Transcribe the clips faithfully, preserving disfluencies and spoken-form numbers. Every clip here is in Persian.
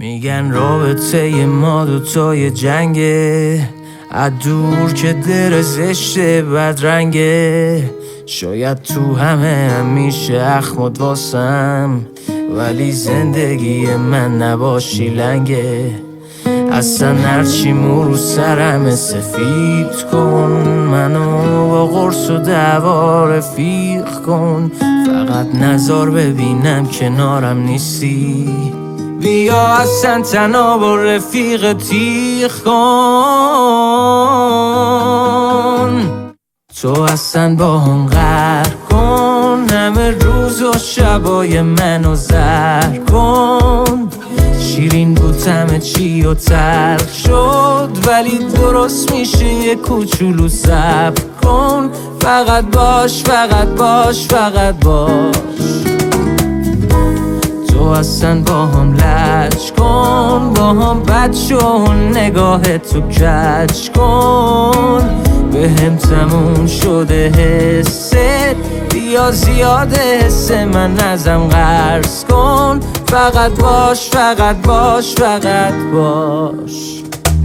میگن رابطه ما دوتای جنگه، از دور که در زشته بدرنگه. شاید تو همه همیشه اخمد واسم، ولی زندگی من نباشی لنگه. اصلا هرچی مو رو سرم سفید کن، منو با قرص و دعوا رفیق کن. فقط نظر ببینم کنارم نیستی، بیا اصلا تنها با رفیق تیغ کن. تو اصلا با هم غر کن، همه روز و شبای منو زر کن. شیرین بود همه چی و تلخ شد، ولی درست میشه یه کوچولو صبر کن. فقط باش فقط باش فقط باش. تو اصلا با هم لج کن، با هم بد شو، نگاه تو کج کن. به هم تموم شده حست، بیا زیاده حس من ازم قرض کن. فقط باش فقط باش فقط باش.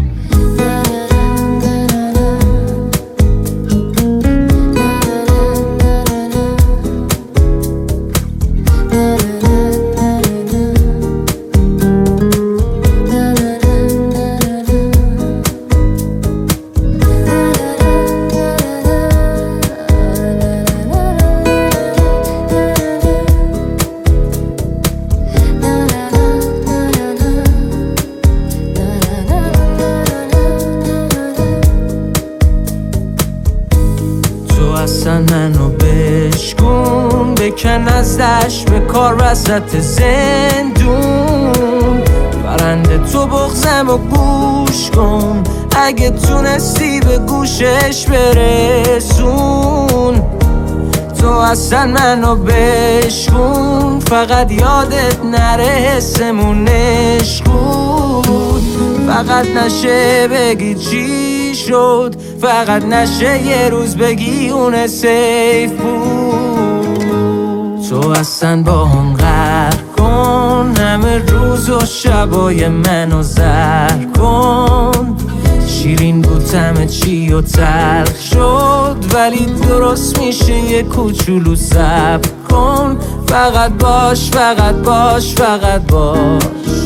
اصلا منو بشکن، بکن از دشت به کار وسط زندون. برنده تو بغزم و گوش کن، اگه تونستی به گوشش برسون. تو اصلا منو بشکن، فقط یادت نره حسمون عشق بود. فقط نشه بگی چی شد، فقط نشه یه روز بگی اون سیف بود. تو اصلا با هم غر کن، همه روز و شبای منو زر کن. شیرین بود همه چی و تلخ شد، ولی درست میشه یه کوچولو صبر کن. فقط باش فقط باش فقط باش.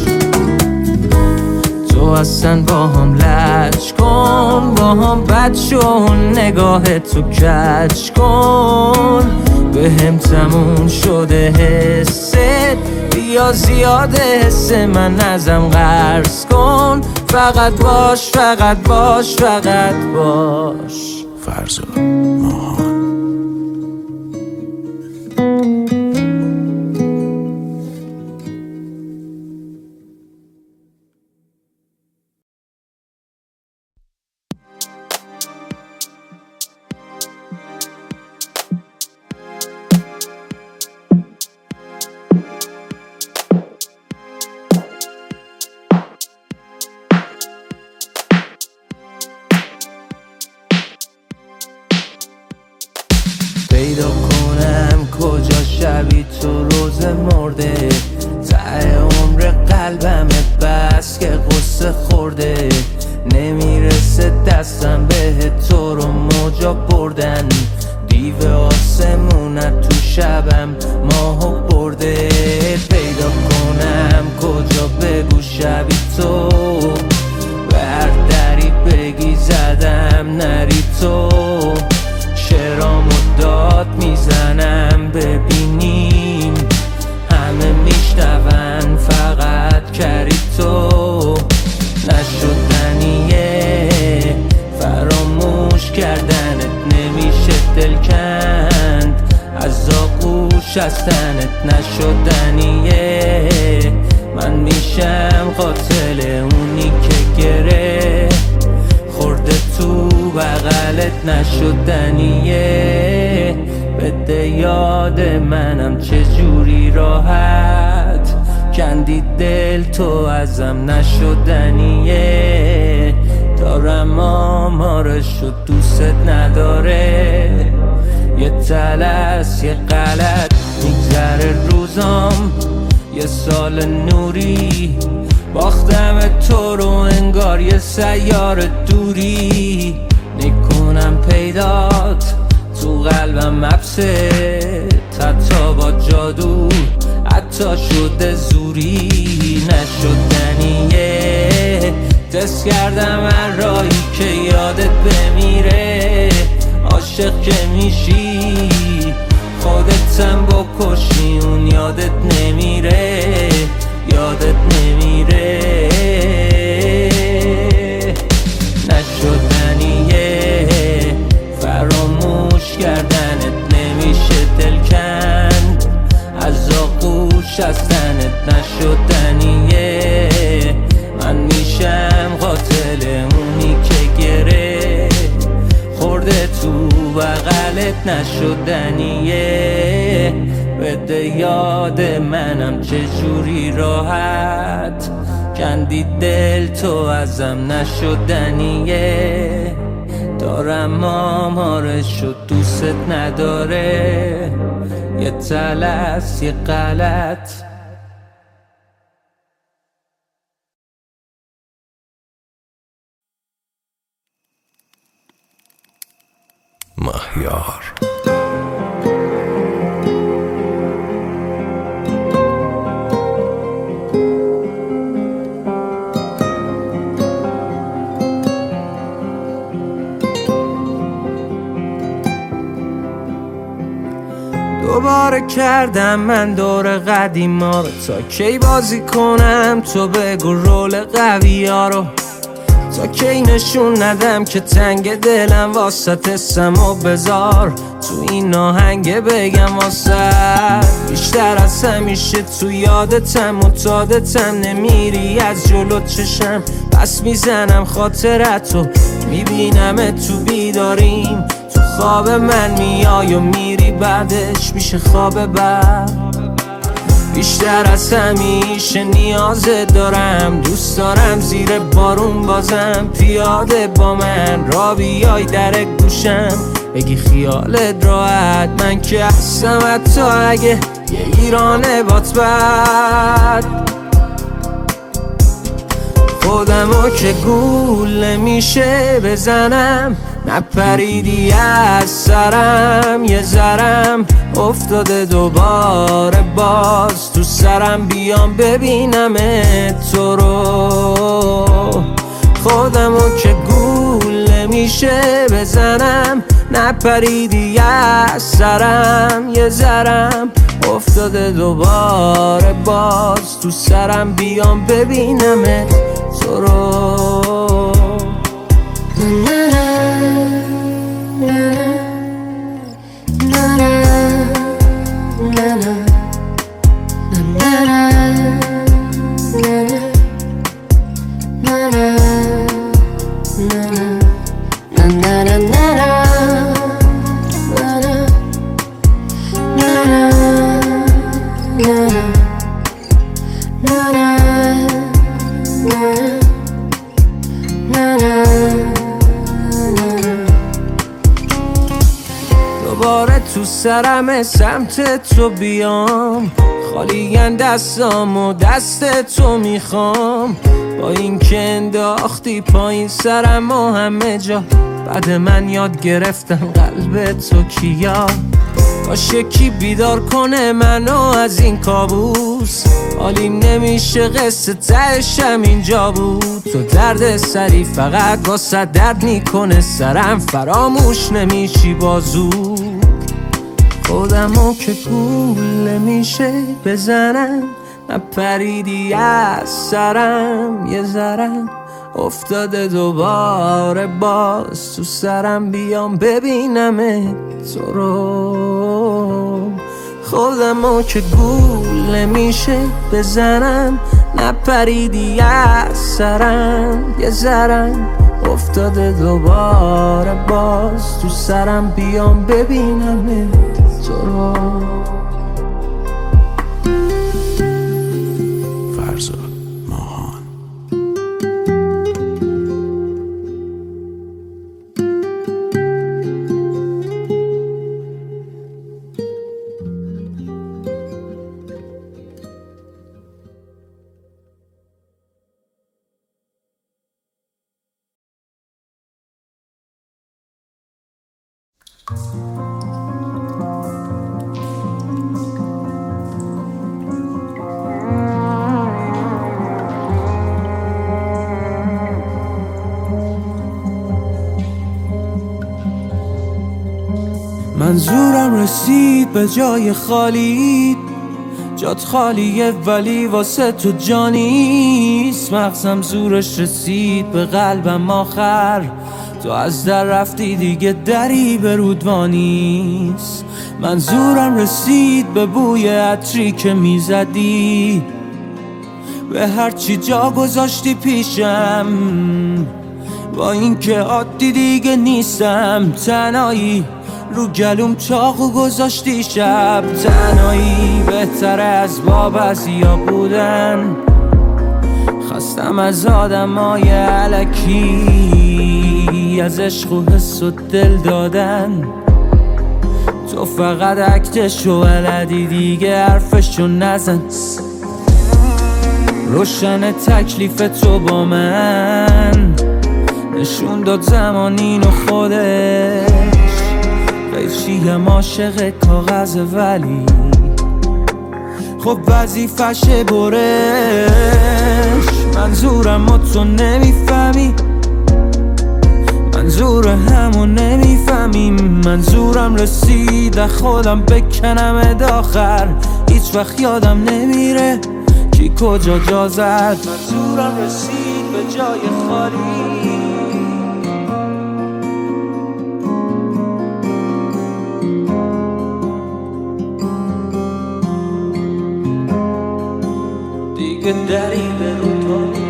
تو اصلا با هم لج کن، با هم بد شو، نگاه تو کج کن. به هم تموم شده حست، بیا زیاده حس من ازم قرض کن. فقط باش فقط باش فقط باش. فرزاد ماهان. پیدا کنم کجا شبی تو روز مرده، ته عمر قلبم بس که قصه خورده. نمیرسه دستم به تو رو موجا بردن، دیو آسمونت تو شبم ماهو برده. پیدا کنم کجا بگو شبی تو، بر دری بگی زدم نری تو. شعرامو داد میزنم ببینیم، همه میشنون فقط کری تو. نشدنیه فراموش کردنت، نمیشه دل کند از آغوش از تنت. نشدنیه من میشم قاتل اونی که گره خورده تو بغلت. نشدنیه بده یاد منم چجوری راحت کندی دل تو ازم. نشدنیه دارم آمارش و دوست نداره، یه تلس یه غلط میگذره روزام. یه سال نوری باختم تو رو انگار یه سیار دوری، نکنم پیدات تو قلبم مبسط، حتی با جادو حتی شده زوری نشدنیه. دست کردم هر راهی که یادت بمیره، عاشق که میشی خودتم بکشی اون یادت نمیره، یادت نمیره. نشدنیه فراموش کردنت نمیشه دلکند، از آغوش از تنت نشدنیه. من میشم قاتل اونی که گره خورده تو بغلت نشدنیه. بده یاد منم چجوری راحت کندی دل تو ازم نشدنیه. دارم آمارش و دوست نداره، یه تلس یه غلط. مهیار دوباره کردم من دور قدیما رو، تا کی بازی کنم تو بگو رول قوی ها رو، تا کی نشون ندم که تنگ دلم واسط اسم و بذار تو این آهنگ بگم واسط. بیشتر از همیشه تو یادتم متادتم، نمیری از جلو چشم پس میزنم خاطرتو، میبینم تو بیداریم تو خواب من میای و میری بعدش میشه خواب بعد. بیشتر از همیشه نیازت دارم، دوست دارم زیر بارون بازم پیاده با من را بیای در گوشم بگی خیالت راحت، من که هستم حتی اگه یه ایرانه بات بد. خودمو که گول نمیشه بزنم، نپریدی از سرم یه ذرم افتاده دوباره باز تو سرم، بیام ببینم تو رو. خودمو که گول نمیشه بزنم، نپریدی از سرم یه ذرم افتاده دوباره باز تو سرم، بیام ببینم تو رو. دوباره تو سرم سمت تو بیام، خالیگن دستام و دست تو میخوام، با این که انداختی پایین سرم و همه جا، بعد من یاد گرفتم قلب تو کیا. کاش یکی بیدار کنه منو از این کابوس، حالیم نمیشه قصه تهشم اینجا بود. تو درد سری فقط واسه درد میکنه سرم، فراموش نمیشی بازو. خودمو که گول نمیشه بزنم، نپریدی از سرم یه ذرم افتاده دوباره باز تو سرم، بیام ببینم تو رو. خودمو که گول نمیشه بزنم، نپریدی از سرم یه ذرم افتاده دوباره باز تو سرم، بیام ببینم تو رو. فرزاد منظورم رسید به جای خالی، جات خالیه ولی واسه تو جانیست. مغزم زورش رسید به قلبم آخر، تو از در رفتی دیگه دری به رودوانیست. منظورم رسید به بوی عطری که میزدی، به هرچی جا گذاشتی پیشم، با این که عادی دیگه نیستم. تنهایی رو گلوم چاقو گذاشتی شب، تنهایی بهتره از بابزیا بودن. خستم از آدمای الکی، از عشق و حس و دل دادن. تو فقط اکتشو بلدی دیگه حرفشو نزن. روشن تکلیف تو با من، نشون داد زمانین و خودش. قیچیم عاشق کاغذ ولی خب وظیفشه برش. منظورم و تو نمیفهمی، منظور همو نمیفهمیم. منظورم رسید خودم بکنم داخر، هیچ وقت یادم نمیره کی کجا جا زد. منظورم رسید به جای خالی، دیگه دری به رودوانی.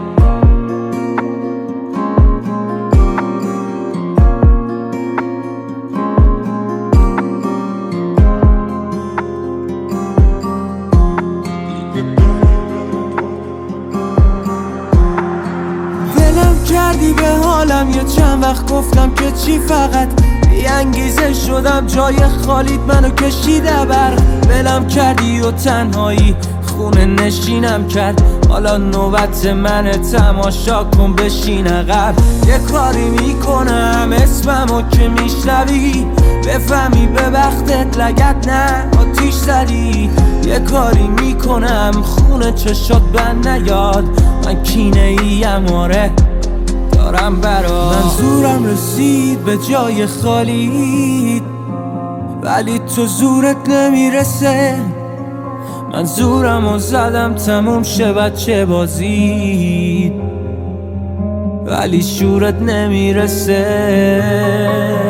ولم کردی به حالم، یه چند وقت گفتم که چی، فقط بی انگیزه شدم جای خالیت منو کشید بر. ولم کردی و تنهایی خونه نشینم کرد، حالا نوبت منه تماشا کن بشین عقب. یه کاری میکنم اسممو که میشنوی، بفهمی به وقتت لگت نه آتیش زدی. یه کاری میکنم خونه چشات بند نیاد، من کینه ایم آره دارم برات. منظورم رسید به جای خالی، ولی تو زورت نمیرسه. منظورمو زدم تموم شه بچه بازی، ولی شورت نمیرسه.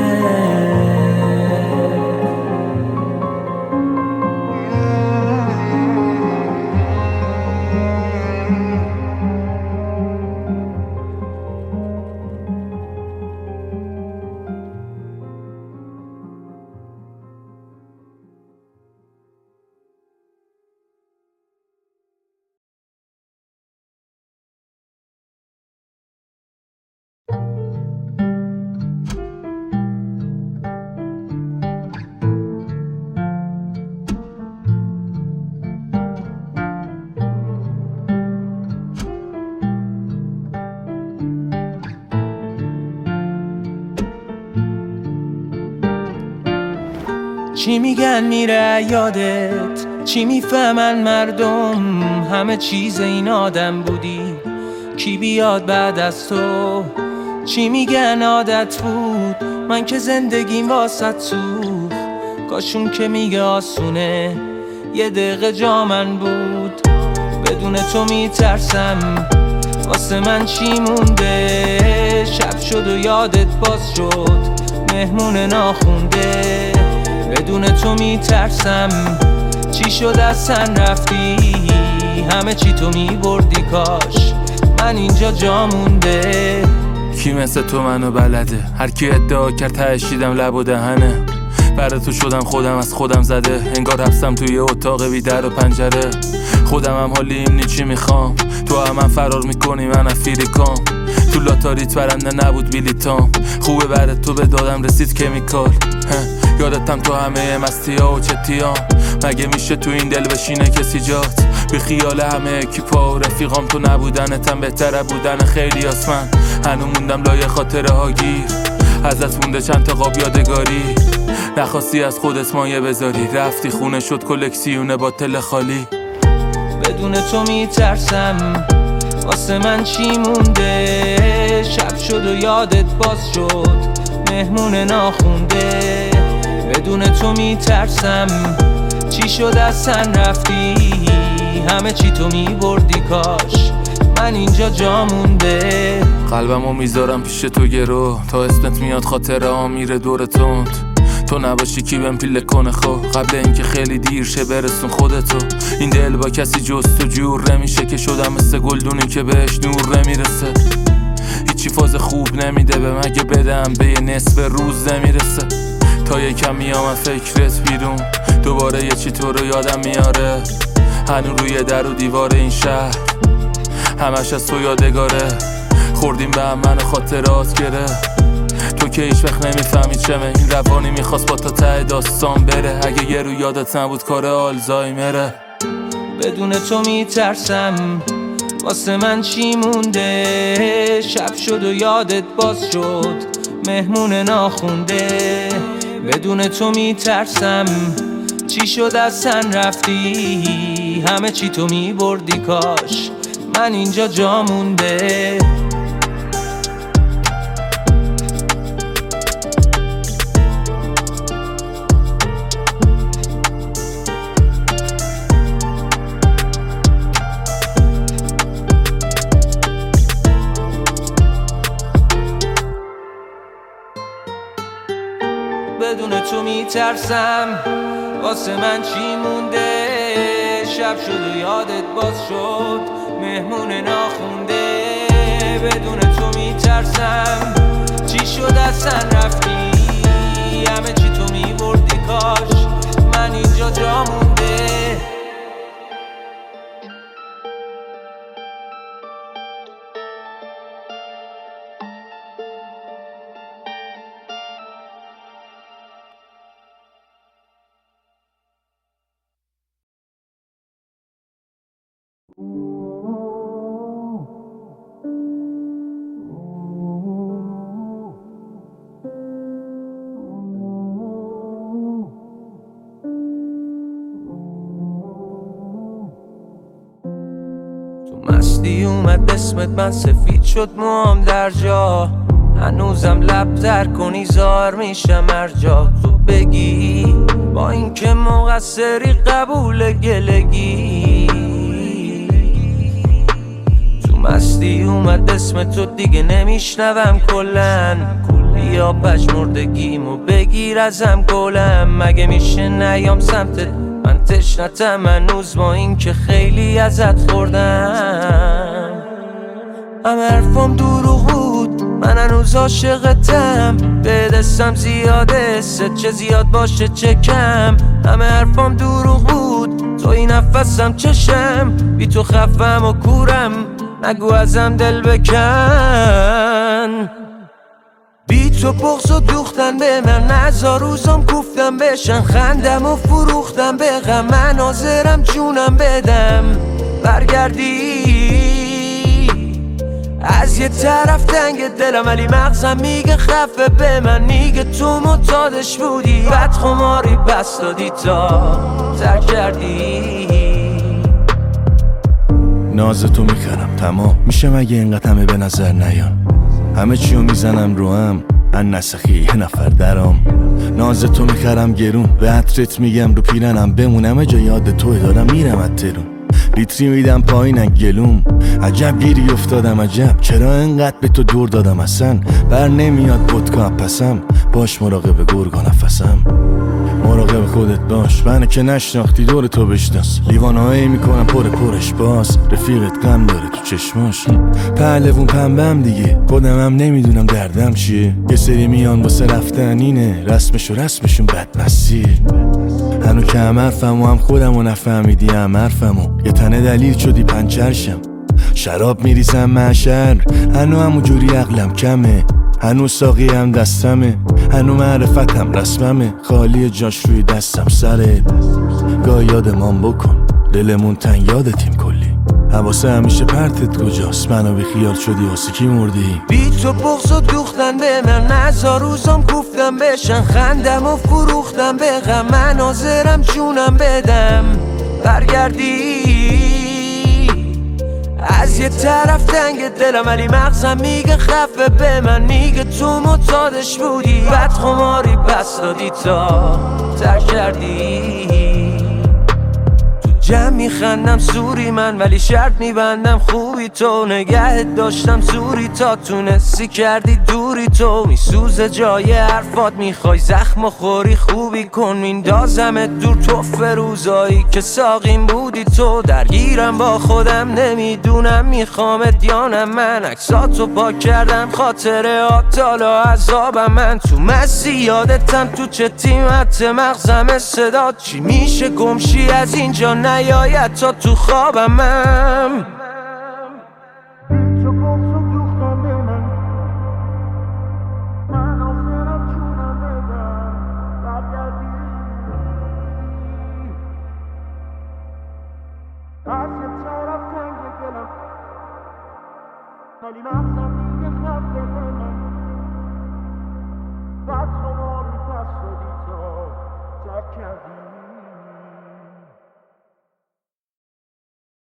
چی میگن میره یادت، چی میفهمن مردم، همه چیز این آدم بودی، کی بیاد بعد از تو. چی میگن عادت بود، من که زندگیم واسط سوخت. کاشون که میگه آسونه، یه دقیقه جا من بود. بدون تو میترسم واسه من چی مونده. شب شد و یادت باز شد مهمون ناخونده. بدون تو میترسم چی شد اصلا رفتی، همه چی تو میبردی، کاش من اینجا جا مونده. کی مثل تو منو بلده، هر کی ادعا کرد تهشیدم لب و دهنه. برای تو شدم خودم از خودم زده، انگار حبسم توی اتاق بی در و پنجره. خودم هم حالیم نی چی میخوام، تو هم من فرار میکنی من افیریکام. تو لاتاریت برنده نبود بیلیتام، خوبه برای تو به دادم رسید کمیکال. یادتم تو همه مستی ها و چتیام، مگه میشه تو این دل بشینه کسی جات؟ بی خیال همه اکیپا و رفیقام، تو نبودنتم بهتره بودن خیلی آسمن. هنو موندم لای خاطره ها گیر، ازت مونده چند تا قاب یادگاری، نخواستی از خودت مایه بذاری، رفتی خونه شد کلکسیون باتل خالی. بدون تو میترسم واسه من چی مونده، شب شد و یادت باز شد مهمون ناخونده. بدون تو میترسم چی شد اصلا رفتی، همه چی تو میبردی کاش من اینجا جا مونده. قلبمو میذارم پیش تو گرو، تا اسمت میاد خاطره ها میره دور تند. تو نباشی کی بهم پیله کنه خو، قبل اینکه خیلی دیر شه برسون خودتو. این دل با کسی جز تو جور نمیشه که شدم مثل گلدونی که بهش نور نمیرسه. هیچی فاز خوب نمیده به مگه بدم به یه نصف روز نمیرسه. تا یکم میام فکرت بیرون دوباره یه چی تو رو یادم میاره. هنو روی در و دیوار این شهر همش از تو یادگاره. خوردیم به هم من خاطرات گره، تو که هیچ وقت نمیفهمی چمه. این روانی میخواست با تا ته داستان بره، اگه یه رو یادت نبود کار آلزایمره. بدون تو میترسم واسه من چی مونده، شب شد و یادت باز شد مهمون ناخونده. بدون تو میترسم چی شد اصلا رفتی، همه چی تو میبردی کاش من اینجا جا مونده. بدون تو میترسم واسه من چی مونده، شب شد و یادت باز شد مهمون ناخونده. بدون تو میترسم چی شد اصلا رفتی، همه چی تو میبردی کاش من اینجا جا مونده. مستی اومد اسمت من سفید شد موام در جا، هنوزم لب تر کنی زار میشم هر جا تو بگی، با اینکه مقصری قبول گلگی. تو مستی اومد اسم تو دیگه نمیشنوم کلن، بیا پشمردگیمو بگیر ازم گلم. مگه میشه نیام سمتت من تشنتم هنوز، با این که خیلی ازت خوردم. همه حرفام دروغ بود من هنوز عاشقتم، به دستم زیاده ست چه زیاد باشه چه کم. همه حرفام دروغ بود توی نفسم چشم، بی تو خفم و کورم نگو ازم دل بکن. بی تو بغض و دوختن به من نزار روزم کوفتم بشن، خندم و فروختم به غم من حاضرم جونم بدم. برگردی از یه طرف تنگ دلم ولی مغزم میگه خفه به من، میگه تو معتادش بودی بد خماری بس دادی تا ترک کردی. ناز تو میخرم تمام میشه مگه اینقدر همه به نظر نیان، همه چیو میزنم رو هم ان نسخی یه نفر درام. ناز تو میخرم گرون به عطرت میگم رو پیرنم بمونم جا یاد توی دارم میرم از ترون. لیتری میدم پایینن گلوم عجب گیری افتادم عجب چرا انقدر به تو دور دادم اصلا بر نمیاد پدکا پسم باش مراقب گرگا نفسم. مراقب خودت باش منو که نشناختی دور تو بشناس، لیوانهایی میکنم پر پرش باز رفیقت غم داره تو چشماش. پهلوون پنبم دیگه خودم هم نمیدونم دردم چیه، یه سری میان واسه رفتن اینه رسمش و رسمشون بدمسیه. هنو که هم حرفم و هم خودم و نفهمیدی هم حرفمو یه تنه دلیل شدی پنچرشم. شراب میریزم معشر هنو همو جوری عقلم کمه، هنو ساقی هم دستمه هنو معرفتم رسممه، خالی جاش روی دستم سرت. گاه یادمان بکن دلمون تنگ یادتیم کلی، حواسه همیشه پرتت کجاست؟ منو بی خیال شدی واسه کی مردی؟ بی تو بغض و دوختن به من، نزار روزم گفتم بشن، خندم و فروختم به غم، من حاضرم جونم بدم برگردی. از یه طرف تنگ دلم ولی مغزم میگه خفه به من، میگه تو معتادش بودی، بد خماری بس دادی تا ترک کردی. جمع میخندم سوری من ولی شرط میبندم خوبی تو، نگهت داشتم زوری تا تونستی کردی دوری تو. میسوزه جای حرفات میخوای زخم خوری خوبی کن، میندازمت دور توف روزایی که ساقیم بودی تو. درگیرم با خودم نمیدونم میخوامت یا نه، من عکساتو پاک کردم خاطره آتالا عذابم، من تو مسی یادتم تو چه تیمت مغزم صدات چی میشه گمشی از اینجا نیاید تا تو خوابم. من ولی مغزم دیگه خفه به من، بد خماری پس شدی تا ترک کردی.